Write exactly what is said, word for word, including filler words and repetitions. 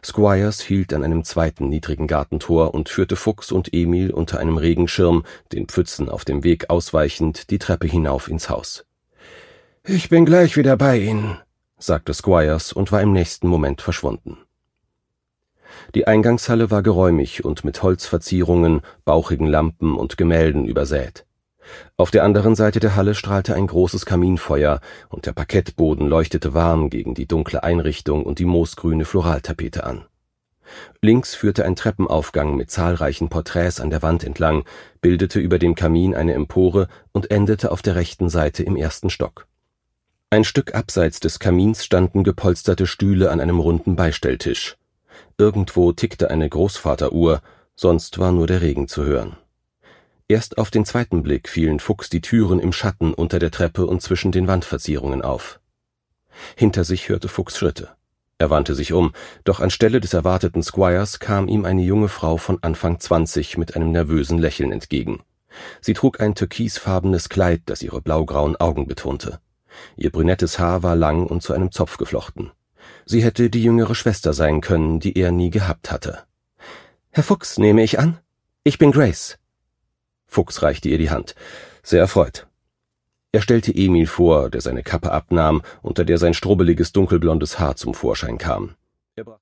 Squires hielt an einem zweiten niedrigen Gartentor und führte Fuchs und Emil unter einem Regenschirm, den Pfützen auf dem Weg ausweichend, die Treppe hinauf ins Haus. »Ich bin gleich wieder bei Ihnen«, sagte Squires und war im nächsten Moment verschwunden. Die Eingangshalle war geräumig und mit Holzverzierungen, bauchigen Lampen und Gemälden übersät. Auf der anderen Seite der Halle strahlte ein großes Kaminfeuer, und der Parkettboden leuchtete warm gegen die dunkle Einrichtung und die moosgrüne Floraltapete an. Links führte ein Treppenaufgang mit zahlreichen Porträts an der Wand entlang, bildete über dem Kamin eine Empore und endete auf der rechten Seite im ersten Stock. Ein Stück abseits des Kamins standen gepolsterte Stühle an einem runden Beistelltisch. Irgendwo tickte eine Großvateruhr, sonst war nur der Regen zu hören. Erst auf den zweiten Blick fielen Fuchs die Türen im Schatten unter der Treppe und zwischen den Wandverzierungen auf. Hinter sich hörte Fuchs Schritte. Er wandte sich um, doch anstelle des erwarteten Squires kam ihm eine junge Frau von Anfang zwanzig mit einem nervösen Lächeln entgegen. Sie trug ein türkisfarbenes Kleid, das ihre blaugrauen Augen betonte. Ihr brünettes Haar war lang und zu einem Zopf geflochten. Sie hätte die jüngere Schwester sein können, die er nie gehabt hatte. »Herr Fuchs, nehme ich an? Ich bin Grace.« Fuchs reichte ihr die Hand. Sehr erfreut. Er stellte Emil vor, der seine Kappe abnahm, unter der sein strubbeliges dunkelblondes Haar zum Vorschein kam.